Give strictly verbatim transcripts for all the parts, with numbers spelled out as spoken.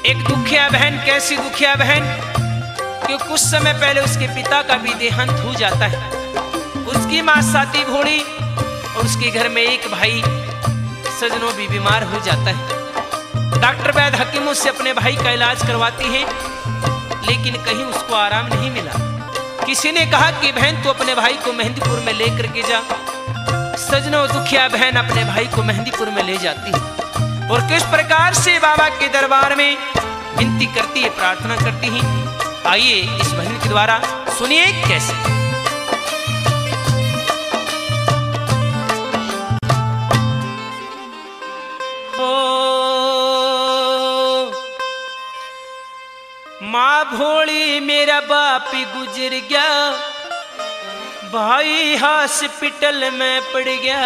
एक दुखिया बहन, कैसी दुखिया बहन कि कुछ समय पहले उसके पिता का भी देहांत हो जाता है। उसकी मां साती भोड़ी और उसके घर में एक भाई सजनों भी बीमार हो जाता है। डॉक्टर वैद हकीमों से अपने भाई का इलाज करवाती है, लेकिन कहीं उसको आराम नहीं मिला। किसी ने कहा कि बहन तू अपने भाई को मेहंदीपुर में लेकर के जा। सजनों दुखिया बहन अपने भाई को मेहंदीपुर में ले जाती है और किस प्रकार से बाबा के दरबार में विनती करती है, प्रार्थना करती है। आइए इस भजन के द्वारा सुनिए कैसे। माँ भोली मेरा बाप गुजर गया, भाई हॉस्पिटल में पड़ गया,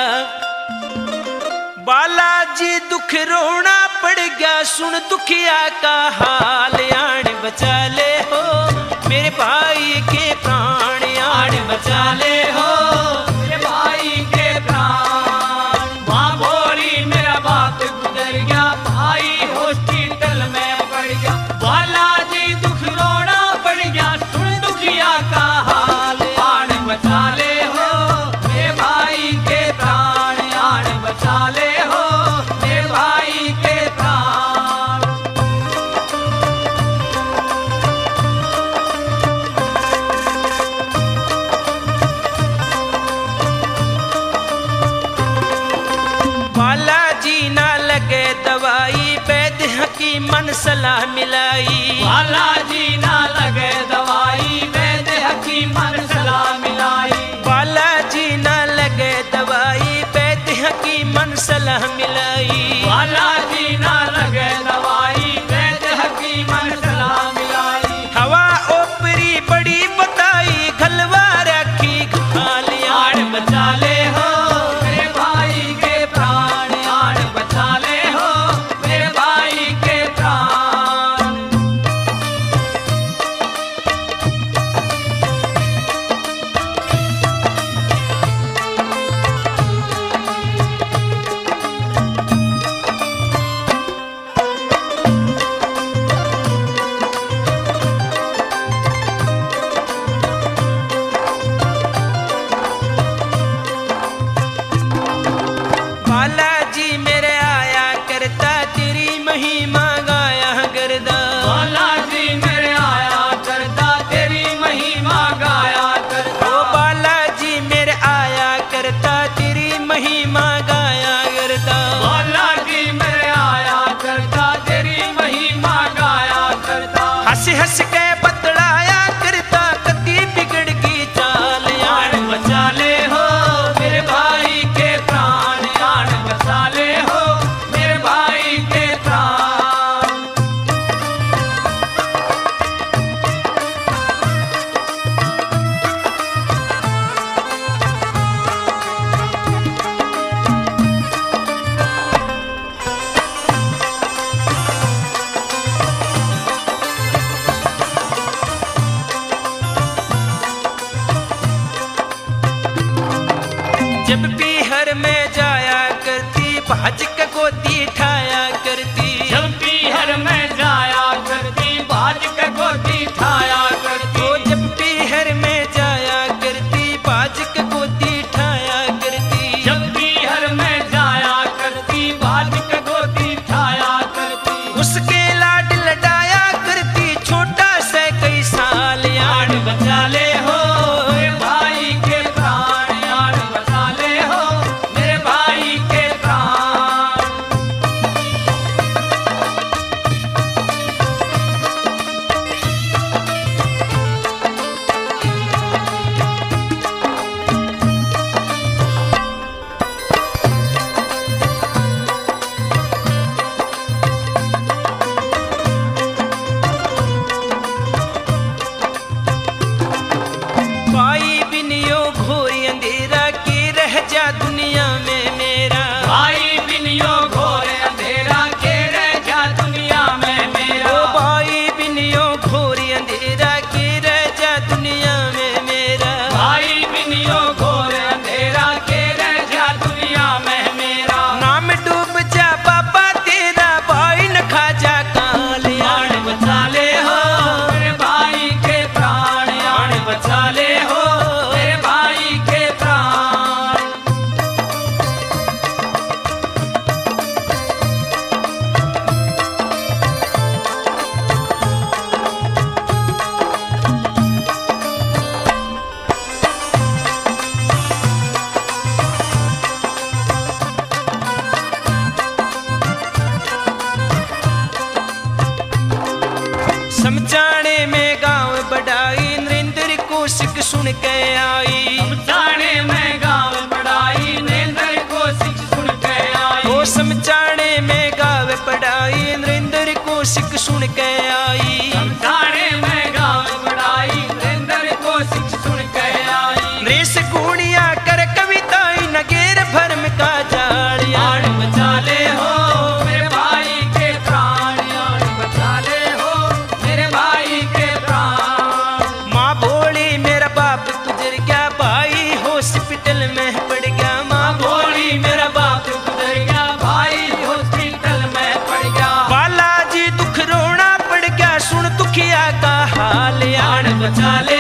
बालाजी दुख रोना पड़ गया, सुन दुखिया का हाल, आन बचा ले हो मेरे भाई के प्राण, आन बचा ले हो मेरे भाई के प्राण। माँ भोली मेरा बाप गुजर गया, भाई हॉस्पिटल में पड़ गया, बालाजी दुख रोना पड़ गया, सुन दुखिया का हाल, आन बचा ले हो मेरे भाई के प्राण, आन बचा ले हो मेरे भाई के प्राण। बालाजी ना लगे दवाई, वैद्य हकीमन सलाह मिलाई, बालाजी ना लगे दवाई, वैद्य हकीमन सलाह मिलाई, बालाजी ना लगे दवाई, वैद्य हकीमन सलाह मिलाई, बालाजी ना लगे दवाई, वैद्य हकीमन सलाह मिलाई। हवा ओपरी बड़ी बताई, घलवा रखी घाली, आन बचा ले हो मेरे भाई के प्राण, आन बचा ले हो मेरे भाई के प्राण। बालाजी मेरे आया करता, तेरी महिमा गाया करता, बालाजी मेरे आया करता, तेरी महिमा गाया करता, ओ बालाजी मेरे आया करता, तेरी महिमा गाया करता, बालाजी मेरे आया करता, तेरी महिमा गाया करता, हंस हंस के बतलाया करता, कति बिगड़ की चाल, आन बचा ले हो मेरे भाई के प्राण, आन बचा ले हो मेरे भाई के प्राण। जब पीहर में जाया करती, भाज के गोदी ठाया करती, जब पीहर में जाया करती, भाज के गोदी ठाया करती, ओ जब पीहर में जाया करती, भाज के गोदी ठाया करती, जब पीहर में जाया करती, भाज के गोदी ठाया करती, उसके लाड लडाया करती, छोटा से कई साल, आन बचा ले हो मेरे भाई के प्राण, आन बचा ले हो मेरे भाई के प्राण। समझाने में गाँव बढ़ाई नरेंद्र कौशिक सुन के आई। समझाने में गाँव बढ़ाई नरेंद्र कौशिक सुन के आई। वो समझाने में गाँव बढ़ाई नरेंद्र कौशिक सुन के आई। समझाने में गाँव बढ़ाई नरेंद्र कौशिक सुन के आई। नरेश गुणिया कर कविताई नगेर भरम का जाल यार बचा ले हो मेरे भाई के प्राण, यार बचा ले हो मेरे भाई के प्राण। माँ बोली मेरा बाप गुजर गया भाई हॉस्पिटल में पड़ गया। माँ बोली मेरा बाप गुजर गया भाई हॉस्पिटल में पड़ गया। बालाजी दुख रोना पड़ गया सुन दुखिया का हाल। यार बचा ले